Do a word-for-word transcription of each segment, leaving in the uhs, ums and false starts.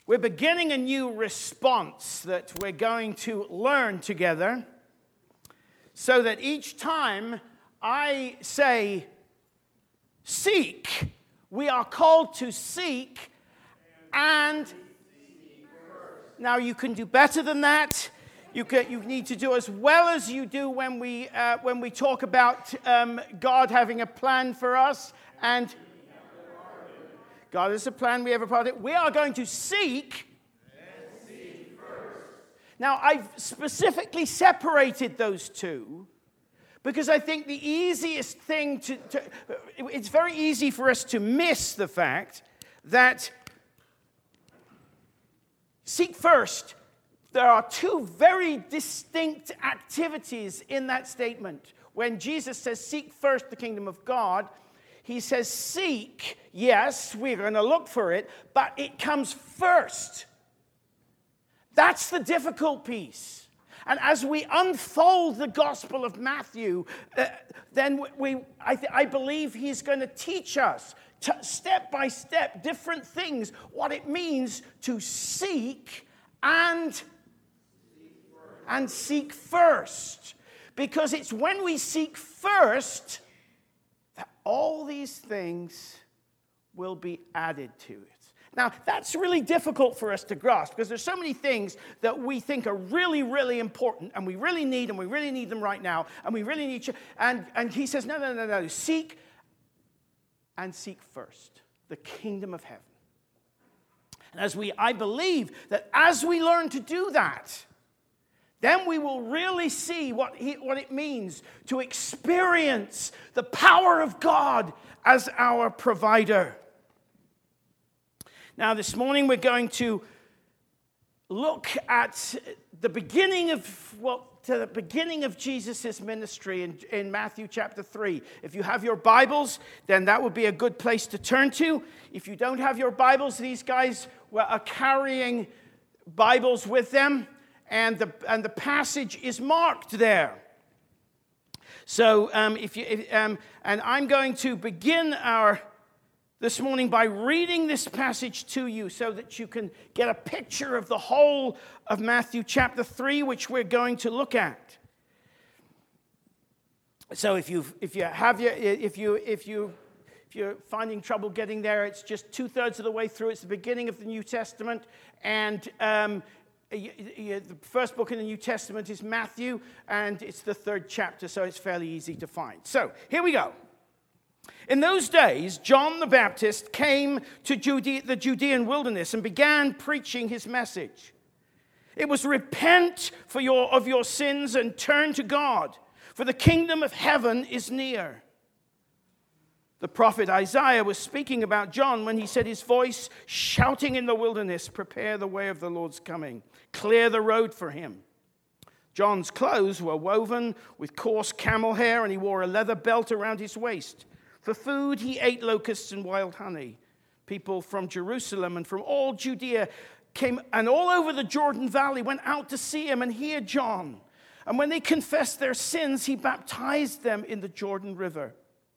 We're beginning a new response that we're going to learn together, so that each time I say seek, we are called to seek and now you can do better than that. You can, you need to do as well as you do when we uh, when we talk about um, God having a plan for us, and God has a plan. We have a part of it. We are going to seek. And seek first. Now, I've specifically separated those two because I think the easiest thing to, to it's very easy for us to miss the fact that seek first. There are two very distinct activities in that statement. When Jesus says, seek first the kingdom of God, he says, seek, yes, we're going to look for it, but it comes first. That's the difficult piece. And as we unfold the Gospel of Matthew, uh, then we, I, th- I believe he's going to teach us t- step by step different things, what it means to seek and and seek first. Because it's when we seek first that all these things will be added to it. Now, that's really difficult for us to grasp because there's so many things that we think are really, really important and we really need, and we really need them right now, and we really need you. And, and he says, no, no, no, no, seek and seek first the kingdom of heaven. And as we, I believe that as we learn to do that, then we will really see what, he, what it means to experience the power of God as our provider. Now, this morning we're going to look at the beginning of, well, to the beginning of Jesus' ministry in, in Matthew chapter three. If you have your Bibles, then that would be a good place to turn to. If you don't have your Bibles, these guys are carrying Bibles with them. And the and the passage is marked there. So um, if you if, um, and I'm going to begin our this morning by reading this passage to you, so that you can get a picture of the whole of Matthew chapter three, which we're going to look at. So if you if you have your if you if you if you're finding trouble getting there, it's just two thirds of the way through. It's the beginning of the New Testament, and um, the first book in the New Testament is Matthew, and it's the third chapter, so it's fairly easy to find. So, here we go. In those days, John the Baptist came to Judea, the Judean wilderness and began preaching his message. It was, repent for your, of your sins and turn to God, for the kingdom of heaven is near. The prophet Isaiah was speaking about John when he said, his voice shouting in the wilderness, prepare the way of the Lord's coming, clear the road for him. John's clothes were woven with coarse camel hair, and he wore a leather belt around his waist. For food, he ate locusts and wild honey. People from Jerusalem and from all Judea came, and all over the Jordan Valley went out to see him and hear John. And when they confessed their sins, he baptized them in the Jordan River.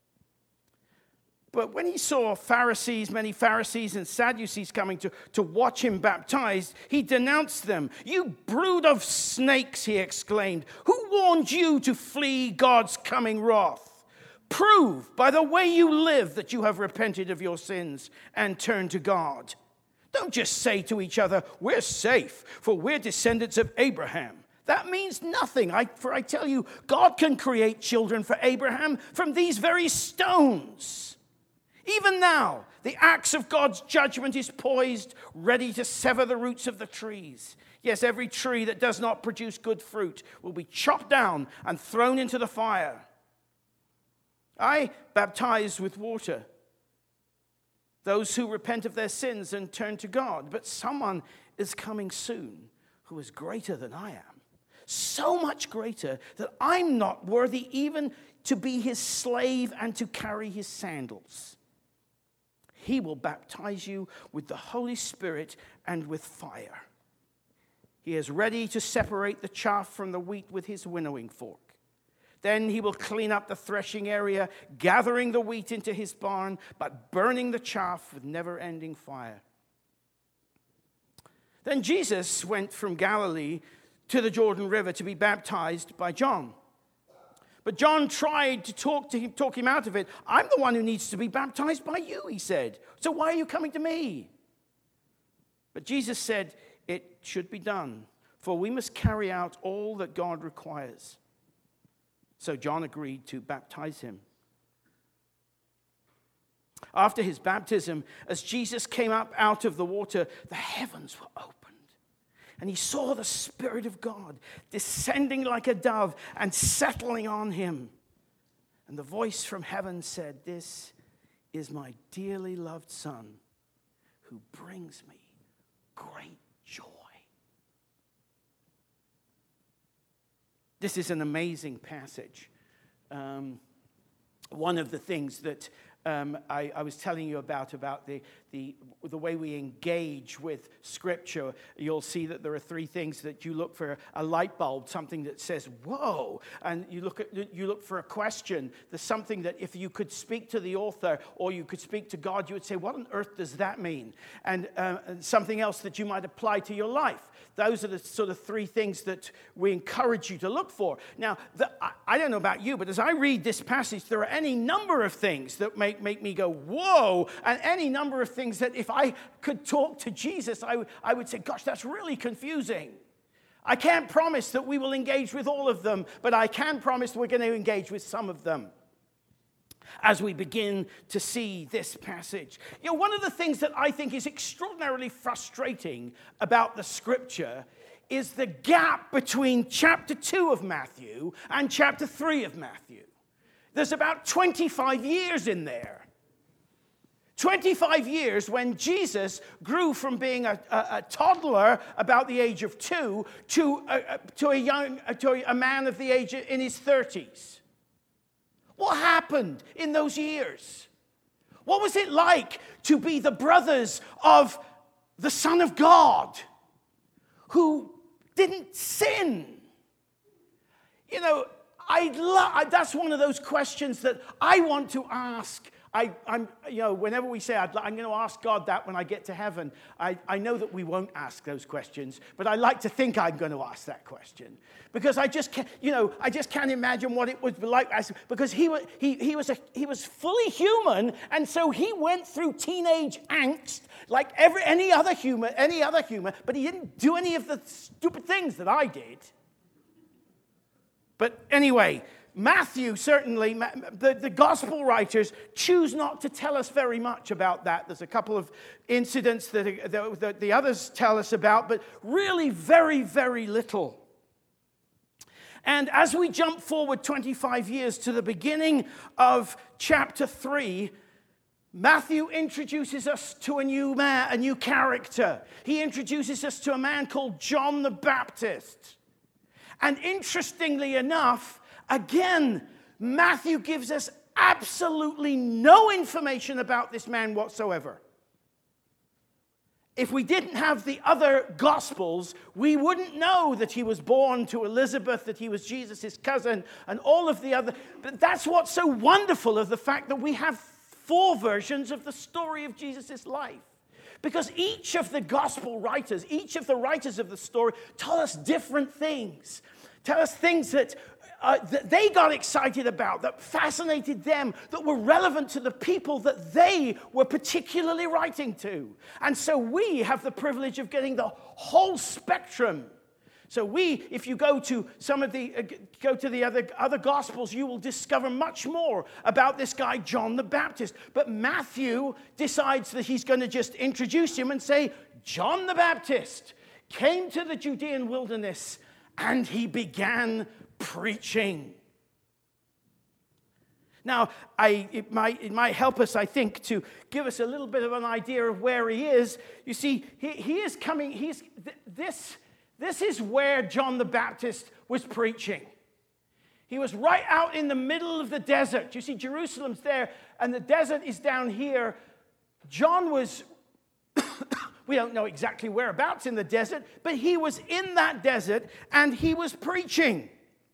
But when he saw Pharisees, many Pharisees and Sadducees coming to, to watch him baptized, he denounced them. You brood of snakes, he exclaimed. Who warned you to flee God's coming wrath? Prove by the way you live that you have repented of your sins and turned to God. Don't just say to each other, we're safe, for we're descendants of Abraham. That means nothing. I, for I tell you, God can create children for Abraham from these very stones. Even now, the axe of God's judgment is poised, ready to sever the roots of the trees. Yes, every tree that does not produce good fruit will be chopped down and thrown into the fire. I baptize with water those who repent of their sins and turn to God. But someone is coming soon who is greater than I am. So much greater that I'm not worthy even to be his slave and to carry his sandals. He will baptize you with the Holy Spirit and with fire. He is ready to separate the chaff from the wheat with his winnowing fork. Then he will clean up the threshing area, gathering the wheat into his barn, but burning the chaff with never-ending fire. Then Jesus went from Galilee to the Jordan River to be baptized by John. But John tried to talk to him, talk him out of it. I'm the one who needs to be baptized by you, he said. So why are you coming to me? But Jesus said, it should be done, for we must carry out all that God requires. So John agreed to baptize him. After his baptism, as Jesus came up out of the water, the heavens were opened. And he saw the Spirit of God descending like a dove and settling on him. And the voice from heaven said, this is my dearly loved Son, who brings me great joy. This is an amazing passage. Um, one of the things that Um, I, I was telling you about, about the, the, the way we engage with Scripture. You'll see that there are three things that you look for: a light bulb, something that says, whoa, and you look at you look for a question. There's something that if you could speak to the author or you could speak to God, you would say, what on earth does that mean? And, uh, and something else that you might apply to your life. Those are the sort of three things that we encourage you to look for. Now, the, I, I don't know about you, but as I read this passage, there are any number of things that make, make me go, whoa, and any number of things that if I could talk to Jesus, I, I would say, gosh, that's really confusing. I can't promise that we will engage with all of them, but I can promise we're going to engage with some of them as we begin to see this passage. You know, one of the things that I think is extraordinarily frustrating about the Scripture is the gap between chapter two of Matthew and chapter three of Matthew. There's about twenty-five years in there. twenty-five years when Jesus grew from being a, a, a toddler about the age of two to a, a, to, a young, to a man of the age in his thirties. What happened in those years? What was it like to be the brothers of the Son of God who didn't sin? You know, I lo- that's one of those questions that I want to ask. I, I'm, you know, whenever we say I'd, I'm going to ask God that when I get to heaven, I, I know that we won't ask those questions, but I like to think I'm going to ask that question because I just can't, you know, I just can't imagine what it would be like. Because he was, he, he was, a, he was fully human, and so he went through teenage angst like every any other human, any other human, but he didn't do any of the stupid things that I did. But anyway, Matthew, certainly, the, the gospel writers choose not to tell us very much about that. There's a couple of incidents that, that, that the others tell us about, but really very, very little. And as we jump forward twenty-five years to the beginning of chapter three, Matthew introduces us to a new man, a new character. He introduces us to a man called John the Baptist. And interestingly enough, again, Matthew gives us absolutely no information about this man whatsoever. If we didn't have the other Gospels, we wouldn't know that he was born to Elizabeth, that he was Jesus' cousin, and all of the other. But that's what's so wonderful of the fact that we have four versions of the story of Jesus' life. Because each of the gospel writers, each of the writers of the story, tell us different things. Tell us things that, uh, that they got excited about, that fascinated them, that were relevant to the people that they were particularly writing to. And so we have the privilege of getting the whole spectrum. So we, if you go to some of the, uh, go to the other, other Gospels, you will discover much more about this guy, John the Baptist. But Matthew decides that he's going to just introduce him and say, John the Baptist came to the Judean wilderness and he began preaching. Now, I, it, might, it might help us, I think, to give us a little bit of an idea of where he is. You see, he, he is coming, he's, th- this... This is where John the Baptist was preaching. He was right out in the middle of the desert. You see, Jerusalem's there, and the desert is down here. John was, we don't know exactly whereabouts in the desert, but he was in that desert, and he was preaching.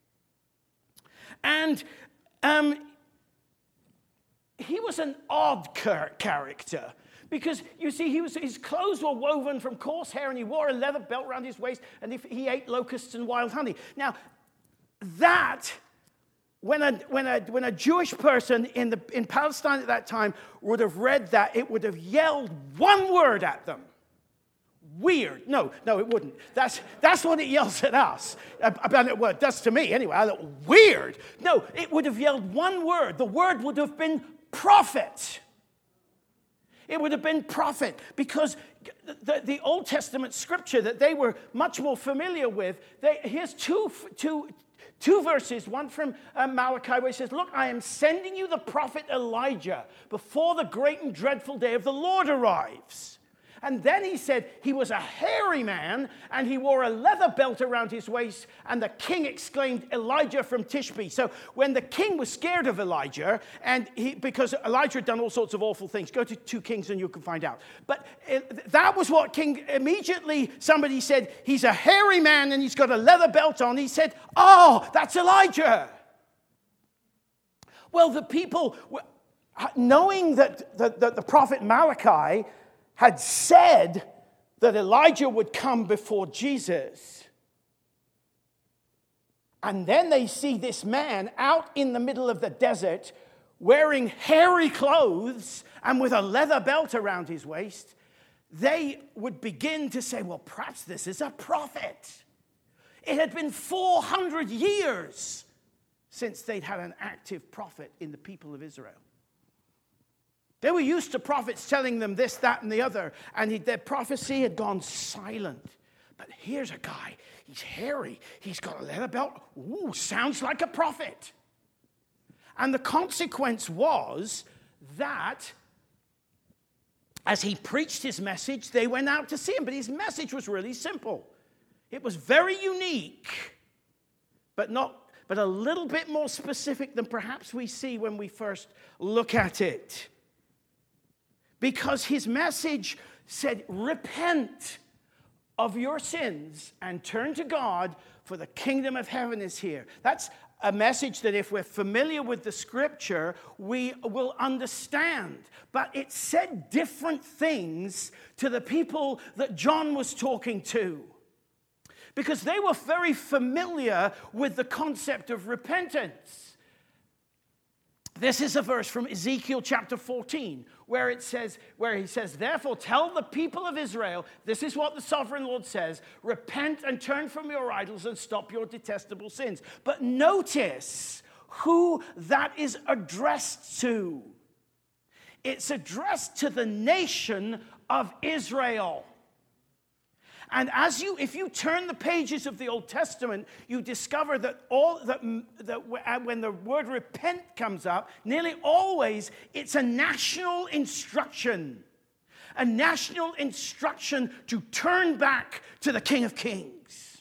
And um, he was an odd character. Because, you see, he was, his clothes were woven from coarse hair, and he wore a leather belt around his waist, and if he ate locusts and wild honey. Now, that, when a, when a, when a Jewish person in, the, in Palestine at that time would have read that, it would have yelled one word at them. Weird. No, no, it wouldn't. That's, that's what it yells at us. About it, well, it does to me anyway. I thought, weird. No, it would have yelled one word. The word would have been prophet. It would have been prophet, because the, the Old Testament scripture that they were much more familiar with, they, here's two, two, two verses, one from uh, Malachi where he says, look, I am sending you the prophet Elijah before the great and dreadful day of the Lord arrives. And then he said he was a hairy man, and he wore a leather belt around his waist, and the king exclaimed, Elijah from Tishbe. So when the king was scared of Elijah, and he, because Elijah had done all sorts of awful things, go to two Kings and you can find out. But it, that was what king, immediately somebody said, he's a hairy man and he's got a leather belt on. He said, oh, that's Elijah. Well, the people, knowing that the, the, the prophet Malachi had said that Elijah would come before Jesus. And then they see this man out in the middle of the desert wearing hairy clothes and with a leather belt around his waist. They would begin to say, well, perhaps this is a prophet. It had been four hundred years since they'd had an active prophet in the people of Israel. They were used to prophets telling them this, that, and the other, and he, their prophecy had gone silent. But here's a guy. He's hairy. He's got a leather belt. Ooh, sounds like a prophet. And the consequence was that as he preached his message, they went out to see him. But his message was really simple. It was very unique, but not, but a little bit more specific than perhaps we see when we first look at it. Because his message said, repent of your sins and turn to God, for the kingdom of heaven is here. That's a message that if we're familiar with the scripture, we will understand. But it said different things to the people that John was talking to, because they were very familiar with the concept of repentance. This is a verse from Ezekiel chapter fourteen, where it says, where he says, therefore tell the people of Israel, this is what the sovereign Lord says, repent and turn from your idols and stop your detestable sins. But notice who that is addressed to. It's addressed to the nation of Israel. And as you, if you turn the pages of the Old Testament, you discover that all that, that when the word repent comes up, nearly always it's a national instruction, a national instruction to turn back to the King of Kings.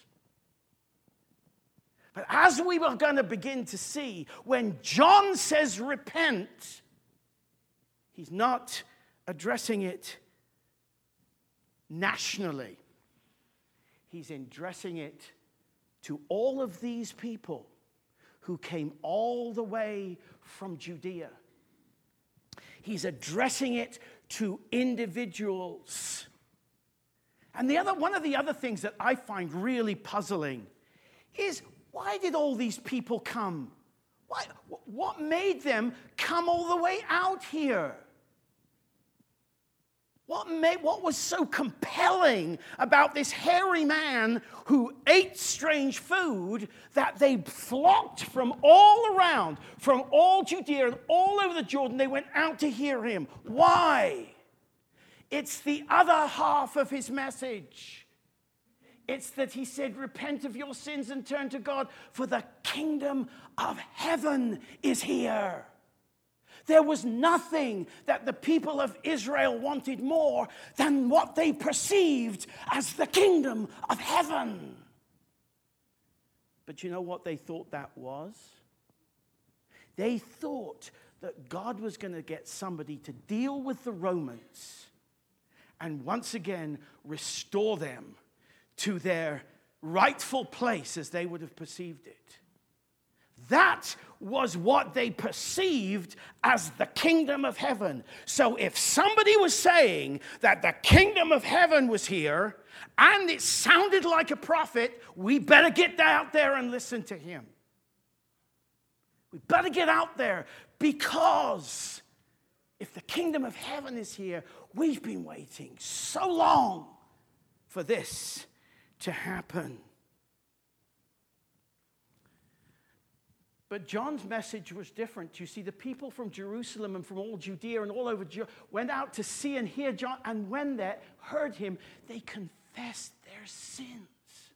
But as we were going to begin to see, when John says repent, he's not addressing it nationally. He's addressing it to all of these people who came all the way from Judea. He's addressing it to individuals. And the other, one of the other things that I find really puzzling is, why did all these people come? Why, what made them come all the way out here? What made, what was so compelling about this hairy man who ate strange food that they flocked from all around, from all Judea and all over the Jordan? They went out to hear him. Why? It's the other half of his message. It's that he said, repent of your sins and turn to God, for the kingdom of heaven is here. There was nothing that the people of Israel wanted more than what they perceived as the kingdom of heaven. But you know what they thought that was? They thought that God was going to get somebody to deal with the Romans and once again restore them to their rightful place as they would have perceived it. that was what they perceived as the kingdom of heaven. So if somebody was saying that the kingdom of heaven was here, and it sounded like a prophet, we better get out there and listen to him. We better get out there, because if the kingdom of heaven is here, we've been waiting so long for this to happen. But John's message was different. You see, the people from Jerusalem and from all Judea and all over Judea went out to see and hear John, and when they heard him, they confessed their sins.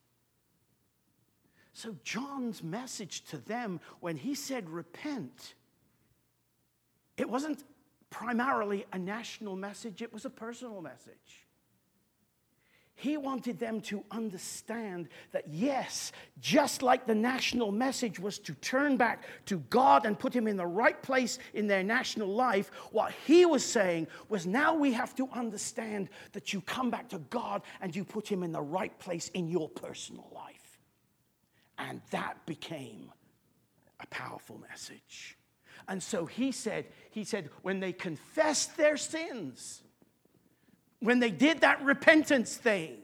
So John's message to them, when he said repent, it wasn't primarily a national message, it was a personal message. He wanted them to understand that, yes, just like the national message was to turn back to God and put him in the right place in their national life, what he was saying was, now we have to understand that you come back to God and you put him in the right place in your personal life. And that became a powerful message. And so he said, he said, when they confessed their sins, when they did that repentance thing,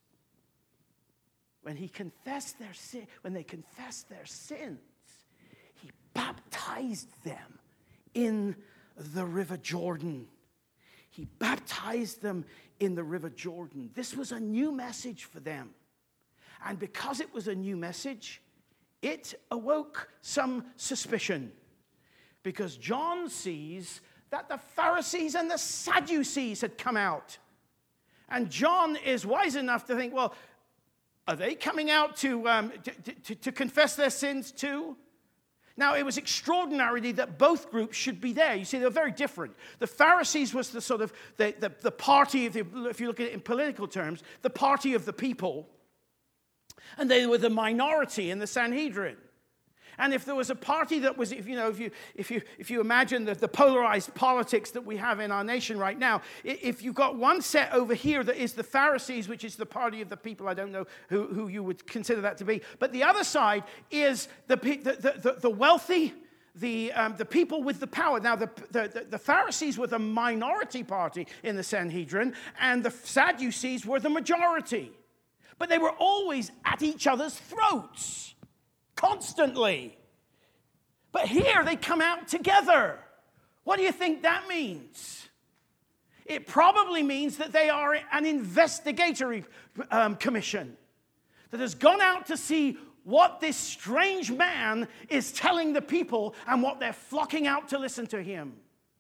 when he confessed their sin, when they confessed their sins, he baptized them in the River Jordan. He baptized them in the River Jordan. This was a new message for them. And because it was a new message, it awoke some suspicion. Because John sees that the Pharisees and the Sadducees had come out. And John is wise enough to think, well, are they coming out to, um, to, to, to confess their sins too? Now, it was extraordinary that both groups should be there. You see, they're very different. The Pharisees was the sort of, the, the, the party, of the, if you look at it in political terms, the party of the people. And they were the minority in the Sanhedrin. And if there was a party that was, if you know, if you if you if you imagine the, the polarized politics that we have in our nation right now, if you've got one set over here that is the Pharisees, which is the party of the people, I don't know who, who you would consider that to be, but the other side is the the the, the wealthy, the um, the people with the power. Now the, the the Pharisees were the minority party in the Sanhedrin, and the Sadducees were the majority, but they were always at each other's throats. Constantly. But here they come out together. What do you think that means? It probably means that they are an investigatory um, commission that has gone out to see what this strange man is telling the people and what they're flocking out to listen to him.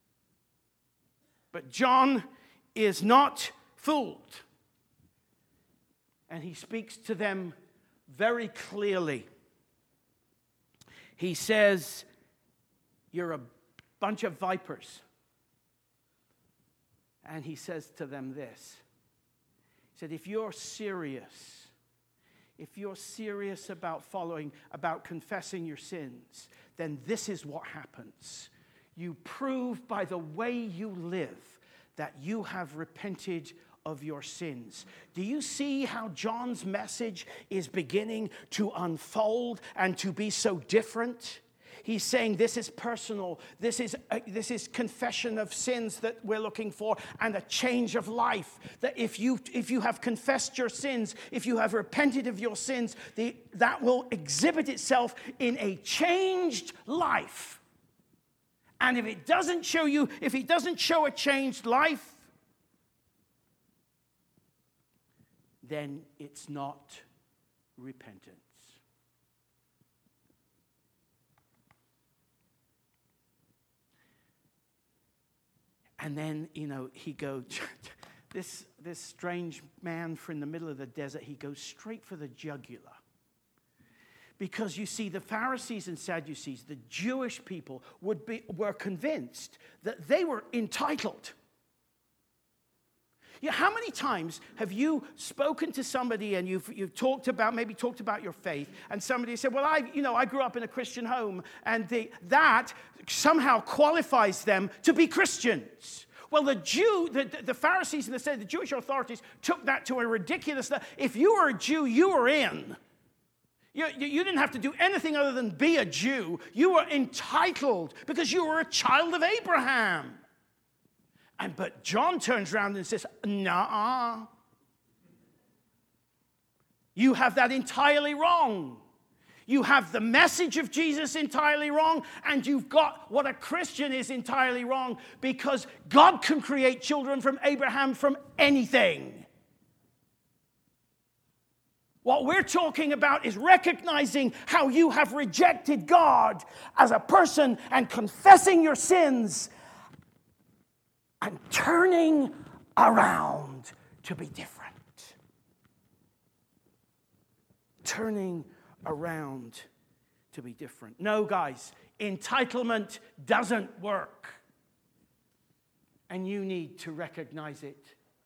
But John is not fooled. And he speaks to them very clearly. He says, you're a bunch of vipers. And he says to them this. He said, if you're serious, if you're serious about following, about confessing your sins, then this is what happens. You prove by the way you live that you have repented of your sins. Do you see how John's message is beginning to unfold and to be so different? He's saying this is personal. This is uh, this is confession of sins that we're looking for, and a change of life. That if you if you have confessed your sins, if you have repented of your sins, the, that will exhibit itself in a changed life. And if it doesn't show you, if it doesn't show a changed life, then it's not repentance. And then, you know, he goes, this, this strange man from the middle of the desert, he goes straight for the jugular. Because you see, the Pharisees and Sadducees, the Jewish people, would be, were convinced that they were entitled. Yeah, how many times have you spoken to somebody and you've you've talked about, maybe talked about your faith, and somebody said, well, I, you know, I grew up in a Christian home, and they, that somehow qualifies them to be Christians. Well, the Jew, the, the Pharisees and the, the Jewish authorities took that to a ridiculous level. If you were a Jew, you were in. You, you, you didn't have to do anything other than be a Jew. You were entitled because you were a child of Abraham. And but John turns around and says, nah, you have that entirely wrong. You have the message of Jesus entirely wrong, and you've got what a Christian is entirely wrong, because God can create children from Abraham from anything. What we're talking about is recognizing how you have rejected God as a person and confessing your sins and turning around to be different. Turning around to be different. No, guys, entitlement doesn't work. And you need to recognize it.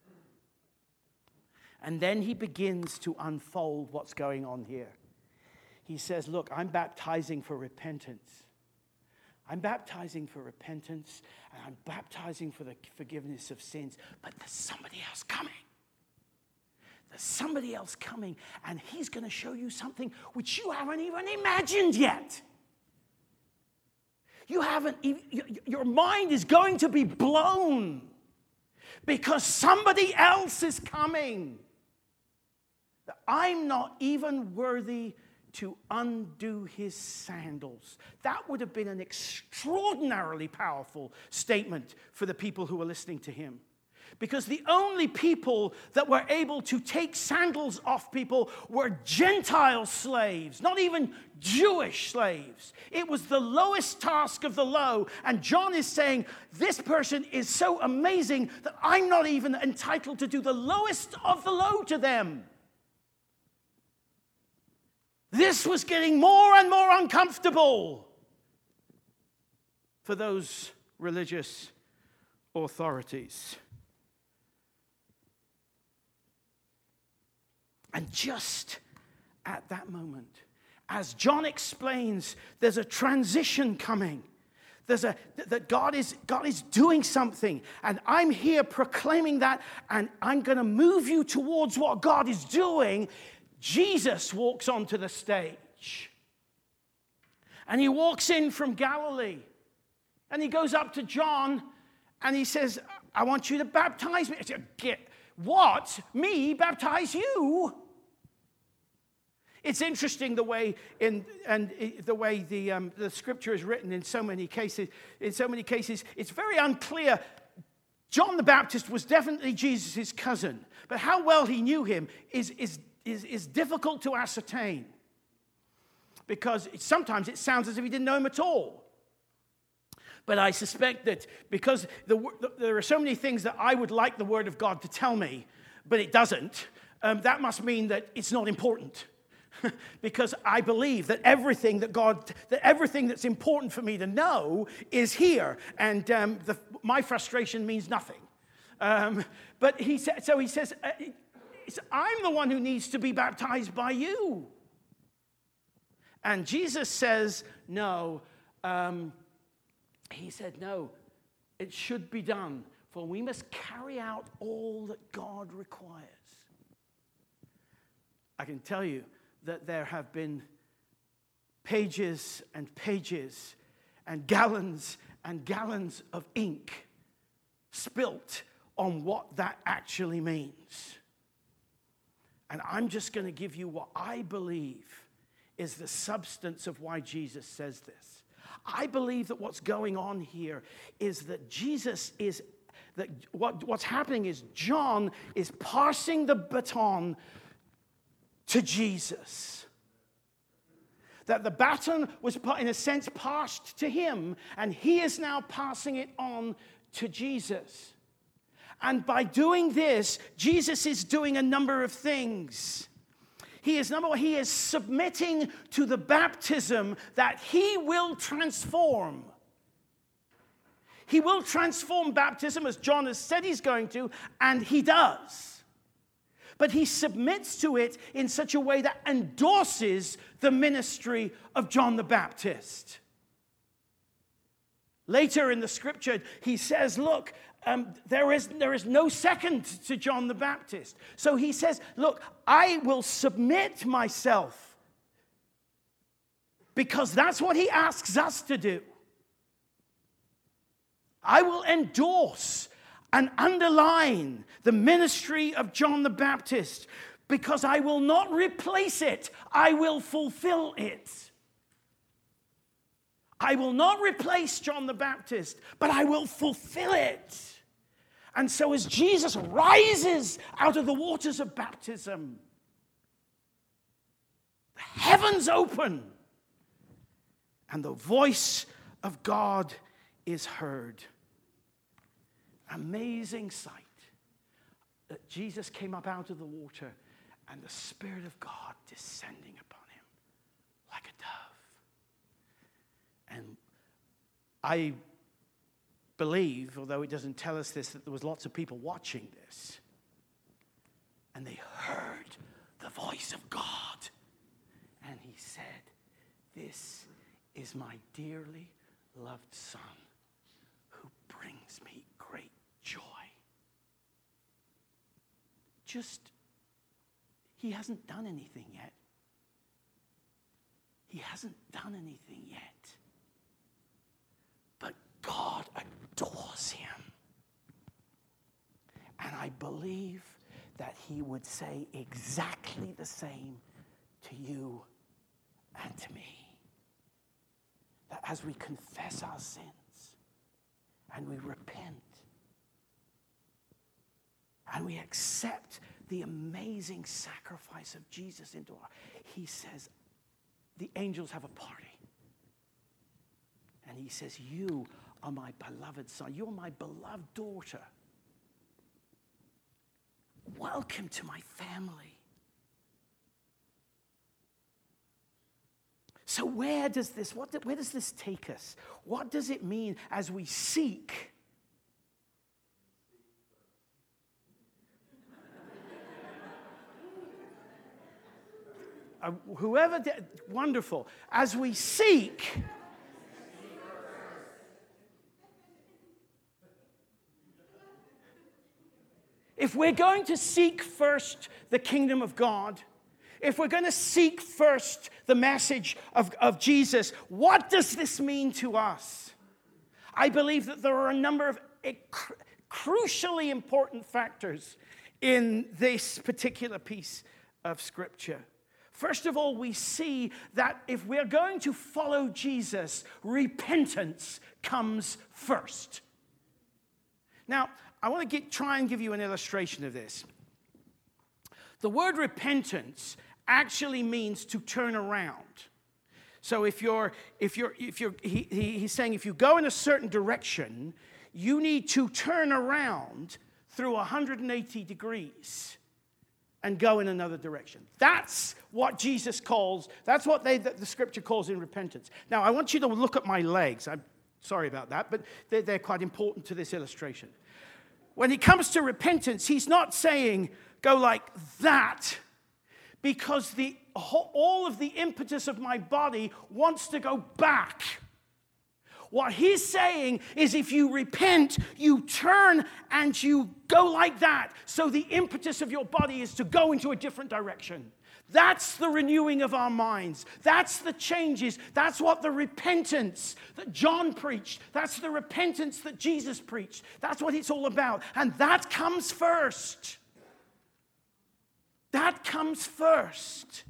And then he begins to unfold what's going on here. He says, look, I'm baptizing for repentance. I'm baptizing for repentance, and I'm baptizing for the forgiveness of sins. But there's somebody else coming. There's somebody else coming, and he's going to show you something which you haven't even imagined yet. You haven't, even, your mind is going to be blown because somebody else is coming. I'm not even worthy to undo his sandals. That would have been an extraordinarily powerful statement for the people who were listening to him. Because the only people that were able to take sandals off people were Gentile slaves, not even Jewish slaves. It was the lowest task of the low. And John is saying, this person is so amazing that I'm not even entitled to do the lowest of the low to them. This was getting more and more uncomfortable for those religious authorities. And just at that moment, as John explains, there's a transition coming. There's a that God is God is doing something, and I'm here proclaiming that, and I'm going to move you towards what God is doing. Jesus walks onto the stage, and he walks in from Galilee, and he goes up to John, and he says, "I want you to baptize me." I said, "Get what? Me baptize you?" It's interesting the way in and the way the um, the scripture is written in so many cases. In so many cases, it's very unclear. John the Baptist was definitely Jesus' cousin, but how well he knew him is is is, is difficult to ascertain, because it, sometimes it sounds as if he didn't know him at all. But I suspect that because the, the, there are so many things that I would like the Word of God to tell me, but it doesn't. Um, that must mean that it's not important. Because I believe that everything that God, that everything that's important for me to know is here, and um, the, my frustration means nothing. Um, but he said, so he says, uh, "I'm the one who needs to be baptized by you." And Jesus says, "No." Um, he said, "No, it should be done, for we must carry out all that God requires." I can tell you that there have been pages and pages and gallons and gallons of ink spilt on what that actually means. And I'm just going to give you what I believe is the substance of why Jesus says this. I believe that what's going on here is that Jesus is, that what, what's happening is John is passing the baton to Jesus. That the baton was, in a sense, passed to him, and he is now passing it on to Jesus. And by doing this, Jesus is doing a number of things. He is, number one, he is submitting to the baptism that he will transform. He will transform baptism, as John has said he's going to, and he does. But he submits to it in such a way that endorses the ministry of John the Baptist. Later in the scripture, he says, look, um, there is, there is no second to John the Baptist. So he says, look, I will submit myself because that's what he asks us to do. I will endorse and underline the ministry of John the Baptist because I will not replace it. I will fulfill it. I will not replace John the Baptist, but I will fulfill it. And so as Jesus rises out of the waters of baptism, the heavens open and the voice of God is heard. Amazing sight that Jesus came up out of the water and the Spirit of God descending upon him like a dove. And I believe, although it doesn't tell us this, that there was lots of people watching this. And they heard the voice of God. And he said, "This is my dearly loved Son who brings me great joy." Just, he hasn't done anything yet. He hasn't done anything yet. But God adores him. And I believe that he would say exactly the same to you and to me. That as we confess our sins and we repent and we accept the amazing sacrifice of Jesus into our, he says, the angels have a party. And he says, "You are my beloved son. You're my beloved daughter. Welcome to my family." So where does this, what, where does this take us? What does it mean as we seek? Uh, whoever did, wonderful. As we seek, if we're going to seek first the kingdom of God, if we're going to seek first the message of, of Jesus, what does this mean to us? I believe that there are a number of cr- crucially important factors in this particular piece of Scripture. First of all, we see that if we're going to follow Jesus, repentance comes first. Now, I want to get, try and give you an illustration of this. The word repentance actually means to turn around. So if you're, if you're, if you're, he, he, he's saying if you go in a certain direction, you need to turn around through one hundred eighty degrees and go in another direction. That's what Jesus calls, that's what they, the Scripture calls in repentance. Now, I want you to look at my legs. I'm sorry about that, but they're, they're quite important to this illustration. When he comes to repentance, he's not saying, go like that, because the all of the impetus of my body wants to go back. What he's saying is if you repent, you turn and you go like that. So the impetus of your body is to go into a different direction. That's the renewing of our minds. That's the changes. That's what the repentance that John preached. That's the repentance that Jesus preached. That's what it's all about. And that comes first. That comes first.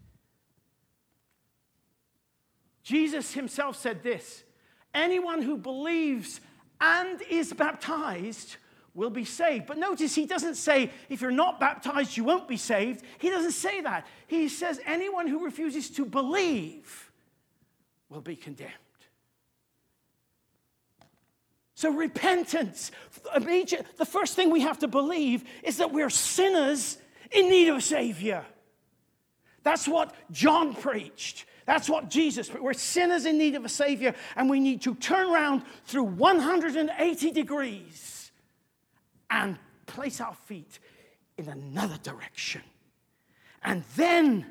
Jesus himself said this: anyone who believes and is baptized will be saved. But notice he doesn't say, if you're not baptized, you won't be saved. He doesn't say that. He says anyone who refuses to believe will be condemned. So repentance, immediate, the first thing we have to believe is that we're sinners in need of a Savior. That's what John preached. That's what Jesus preached. We're sinners in need of a Savior, and we need to turn around through one hundred eighty degrees and place our feet in another direction. And then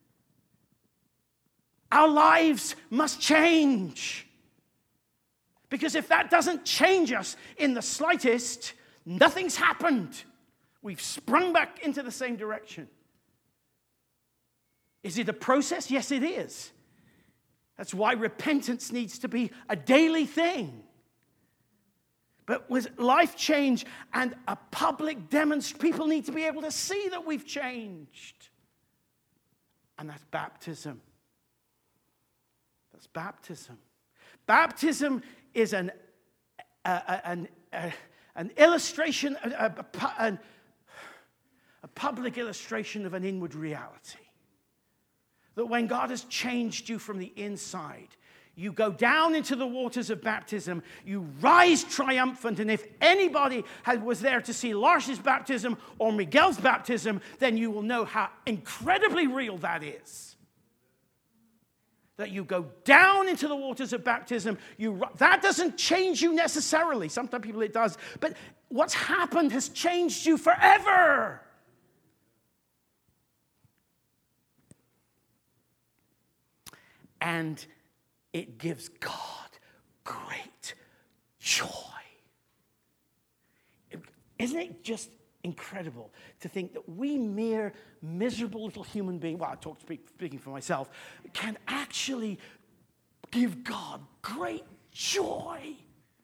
our lives must change. Because if that doesn't change us in the slightest, nothing's happened. We've sprung back into the same direction. Is it a process? Yes, it is. That's why repentance needs to be a daily thing. But with life change and a public demonstration, people need to be able to see that we've changed. And that's baptism. That's baptism. Baptism is an, a, a, an, a, an illustration, a, a, a, a public illustration of an inward reality. That when God has changed you from the inside, you go down into the waters of baptism, you rise triumphant, and if anybody had, was there to see Lars's baptism or Miguel's baptism, then you will know how incredibly real that is. That you go down into the waters of baptism, you, that doesn't change you necessarily. Sometimes people it does, but what's happened has changed you forever. And it gives God great joy. Isn't it just incredible to think that we mere miserable little human beings, well, I talk speak, speaking for myself, can actually give God great joy?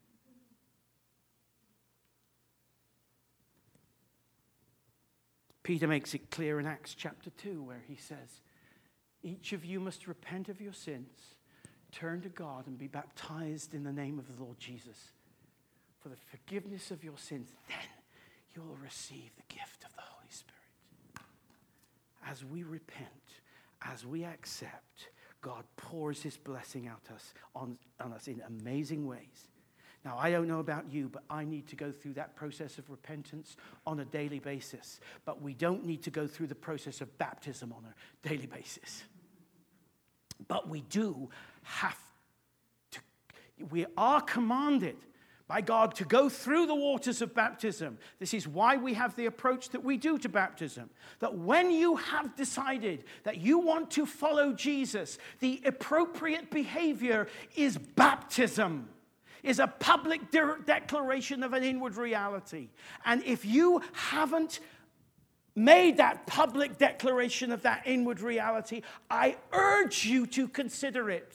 Peter makes it clear in Acts chapter two where he says, each of you must repent of your sins, turn to God, and be baptized in the name of the Lord Jesus for the forgiveness of your sins. Then you will receive the gift of the Holy Spirit. As we repent, as we accept, God pours his blessing out us on, on us in amazing ways. Now, I don't know about you, but I need to go through that process of repentance on a daily basis. But we don't need to go through the process of baptism on a daily basis. But we do have to, we are commanded by God to go through the waters of baptism. This is why we have the approach that we do to baptism. That when you have decided that you want to follow Jesus, the appropriate behavior is baptism. Is a public de- declaration of an inward reality. And if you haven't made that public declaration of that inward reality, I urge you to consider it.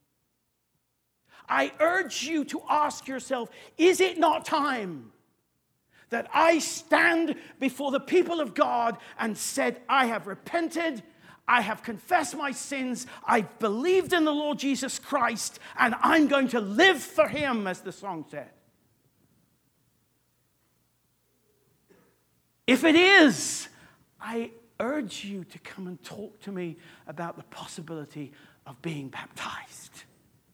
I urge you to ask yourself, is it not time that I stand before the people of God and said, I have repented, I have confessed my sins, I've believed in the Lord Jesus Christ, and I'm going to live for him, as the song said. If it is, I urge you to come and talk to me about the possibility of being baptized.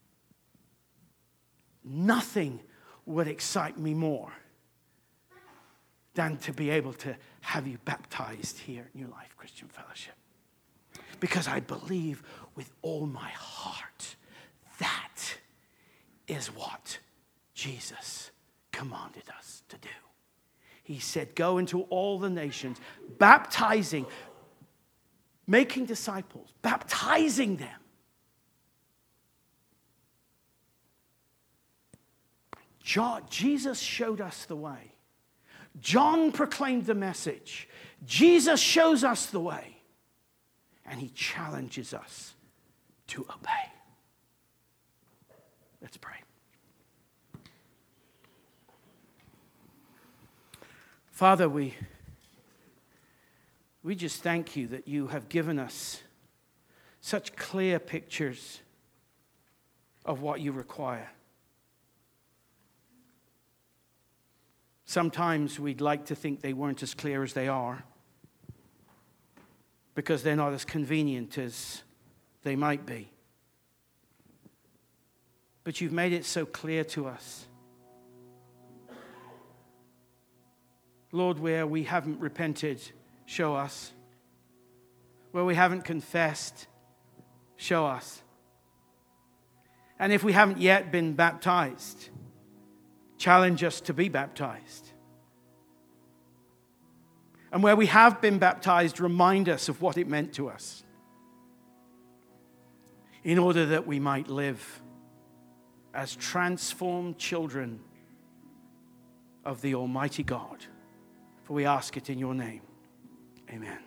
Nothing would excite me more than to be able to have you baptized here in New Life Christian Fellowship. Because I believe with all my heart that is what Jesus commanded us to do. He said, go into all the nations, baptizing, making disciples, baptizing them. John, Jesus showed us the way. John proclaimed the message. Jesus shows us the way. And he challenges us to obey. Let's pray. Father, we, we just thank you that you have given us such clear pictures of what you require. Sometimes we'd like to think they weren't as clear as they are, because they're not as convenient as they might be. But you've made it so clear to us. Lord, where we haven't repented, show us. Where we haven't confessed, show us. And if we haven't yet been baptized, challenge us to be baptized. And where we have been baptized, remind us of what it meant to us, in order that we might live as transformed children of the Almighty God. For we ask it in your name. Amen.